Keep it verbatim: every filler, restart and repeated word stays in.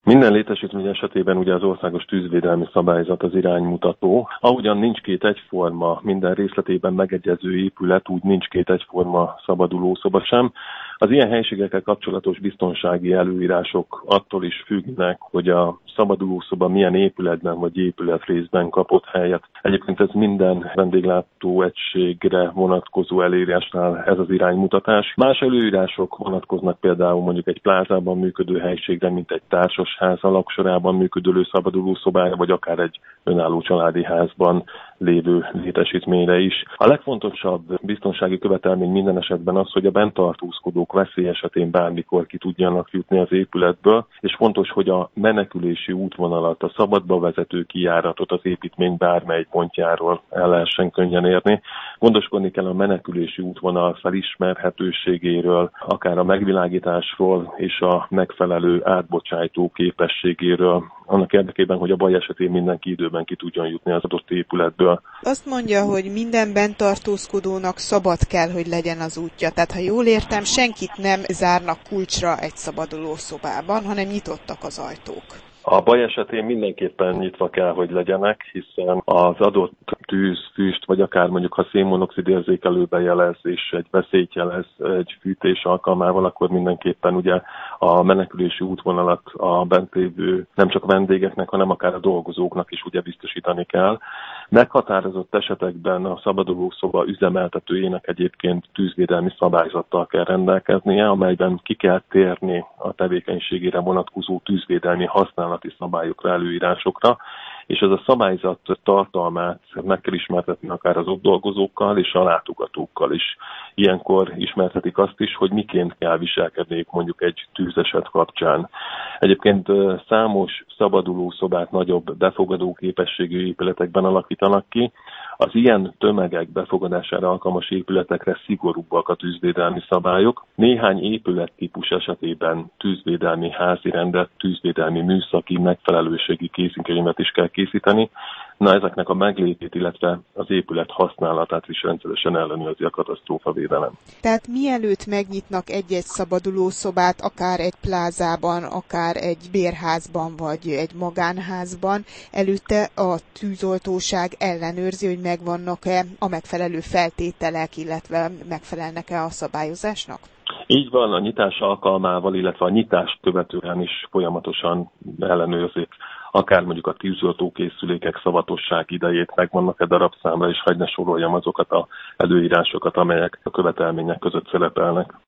Minden létesítmény esetében ugye az országos tűzvédelmi szabályzat az iránymutató. Ahogyan nincs két egyforma, minden részletében megegyező épület, úgy nincs két egyforma szabadulószoba sem. Az ilyen helységekkel kapcsolatos biztonsági előírások attól is függnek, hogy a szabadulószoba milyen épületben vagy épületrészben kapott helyet. Egyébként ez minden vendéglátó egységre vonatkozó előírásnál ez az iránymutatás. Más előírások vonatkoznak például mondjuk egy plázában működő helységre, mint egy társasház alaksorában működő szabadulószobára, vagy akár egy önálló családi házban lévő létesítményre is. A legfontosabb biztonsági követelmény minden esetben az, hogy a bent tartózkodók veszély esetén bármikor ki tudjanak jutni az épületből, és fontos, hogy a menekülési útvonalat, a szabadba vezető kijáratot az építmény bármely pontjáról el lehessen könnyen érni. Gondoskodni kell a menekülési útvonal felismerhetőségéről, akár a megvilágításról és a megfelelő átbocsájtó képességéről, annak érdekében, hogy a baj esetén mindenki időben ki tudjon jutni az adott épületből. Azt mondja, hogy minden bent tartózkodónak szabad kell, hogy legyen az útja. Tehát, ha jól értem, senkit nem zárnak kulcsra egy szabaduló szobában, hanem nyitottak az ajtók. A baj esetén mindenképpen nyitva kell, hogy legyenek, hiszen az adott tűz, füst, vagy akár mondjuk ha szénmonoxid érzékelőbe jelez, és egy veszélyt jelez egy fűtés alkalmával, akkor mindenképpen ugye a menekülési útvonalat a bent lévő nem csak vendégeknek, hanem akár a dolgozóknak is ugye biztosítani kell. Meghatározott esetekben a szabadulószoba üzemeltetőjének egyébként tűzvédelmi szabályzattal kell rendelkeznie, amelyben ki kell térni a tevékenységére vonatkozó tűzvédelmi használati szabályokra, előírásokra, és ez a szabályzat tartalmát meg kell ismertetni akár az ott dolgozókkal és a látogatókkal is. Ilyenkor ismertetik azt is, hogy miként kell viselkedniük mondjuk egy tűzeset kapcsán. Egyébként számos szabadulószobát nagyobb befogadó képességű épületekben alakítanak ki. Az ilyen tömegek befogadására alkalmas épületekre szigorúbbak a tűzvédelmi szabályok. Néhány épülettípus esetében tűzvédelmi házi rendet, tűzvédelmi műszaki megfelelőségi kézikönyvet is kell készíteni. Na, ezeknek a meglétét, illetve az épület használatát is rendszeresen ellenőrzi a katasztrófavédelem. Tehát mielőtt megnyitnak egy-egy szabadulószobát, akár egy plázában, akár egy bérházban, vagy egy magánházban, előtte a tűzoltóság ellenőrzi, hogy megvannak-e a megfelelő feltételek, illetve megfelelnek-e a szabályozásnak? Így van, a nyitás alkalmával, illetve a nyitást követően is folyamatosan ellenőrzik, akár mondjuk a tűzoltókészülékek szavatosság idejét megvannak-e darabszámra, és hagy ne soroljam azokat az előírásokat, amelyek a követelmények között szerepelnek.